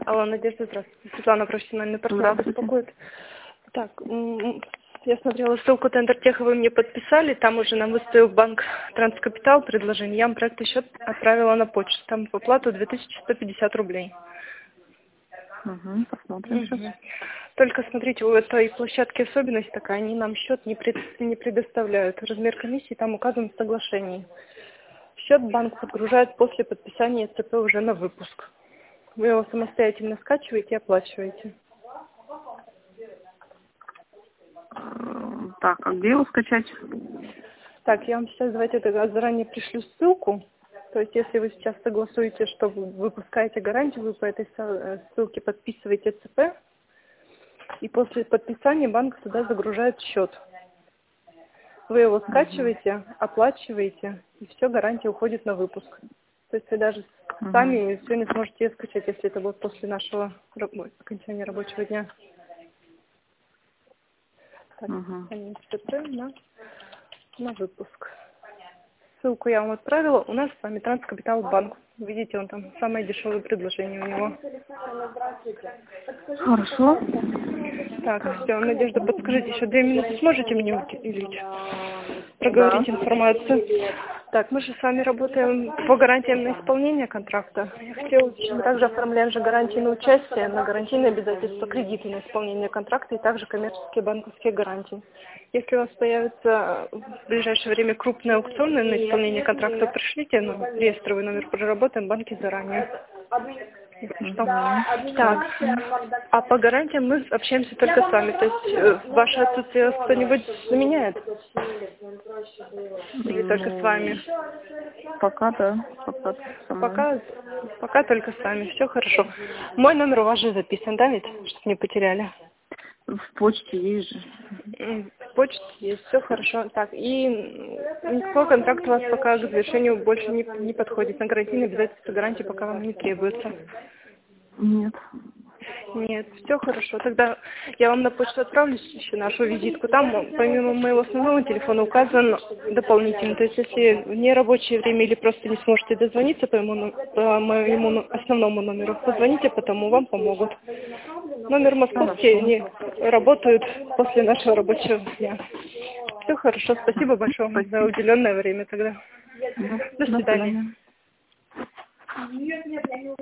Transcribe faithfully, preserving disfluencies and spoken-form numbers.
Алло, Надежда, здравствуйте. Светлана, профессиональный партнер, беспокоит. Так, м, я смотрела ссылку Тендертеха, вы мне подписали, там уже нам выставил банк Транскапитал предложение. Я вам проектный счет отправила на почту. Там по плату две тысячи сто пятьдесят рублей. Угу, посмотрим Угу. сейчас. Только смотрите, у этой площадки особенность такая, они нам счет не, пред, не предоставляют. Размер комиссии там указан в соглашении. Счет банк подгружает после подписания ЦП уже на выпуск. Вы его самостоятельно скачиваете и оплачиваете. М, Так, а где его скачать? Так, я вам сейчас давайте тогда заранее пришлю ссылку. То есть, если вы сейчас согласуете, что вы выпускаете гарантию, вы по этой ссыл- ссылке подписываете ЦП, и после подписания банк туда загружает счет. Вы его скачиваете, оплачиваете, и все, гарантия уходит на выпуск. То есть вы даже Угу. сами все не сможете ее скачать, если это будет после нашего рабо- окончания рабочего дня. Так, Угу. ЦП на, на выпуск. Ссылку я вам отправила. У нас с вами Транскапитал банк. Видите, он там самое дешевое предложение у него. Хорошо. Так, все, Надежда, подскажите, еще две минуты сможете мне уделить? Да. Проговорить информацию. Так, мы же с вами работаем по гарантиям на исполнение контракта. Я хотела уточнить, мы также оформляем же гарантии на участие, на гарантийные обязательства, кредиты на исполнение контракта и также коммерческие банковские гарантии. Если у вас появится в ближайшее время крупные аукционы на исполнение контракта, пришлите нам реестровый номер, проработаем банки заранее. Что? Так, а по гарантиям мы общаемся только с вами, то есть э, в ваше отсутствие кто-нибудь заменяет? Или только с вами? Ну, пока, да. Пока со мной. Пока, пока только с вами, все хорошо. Мой номер у вас же записан, да, ведь, чтобы не потеряли? В почте есть же. М, Почта есть, все хорошо. Так, и никакой контракт у вас пока к завершению больше не, не подходит. На гарантийные обязательства гарантии пока вам не требуется. Нет. Нет, все хорошо. Тогда я вам на почту отправлю еще нашу визитку. Там, помимо моего основного телефона, указан дополнительный. То есть, если в нерабочее время или просто не сможете дозвониться по моему, по моему основному номеру, позвоните, потому вам помогут. Номер московский, они работают после нашего рабочего дня. Все хорошо. Спасибо большое вам за уделенное время тогда. Да. До До свидания. свидания.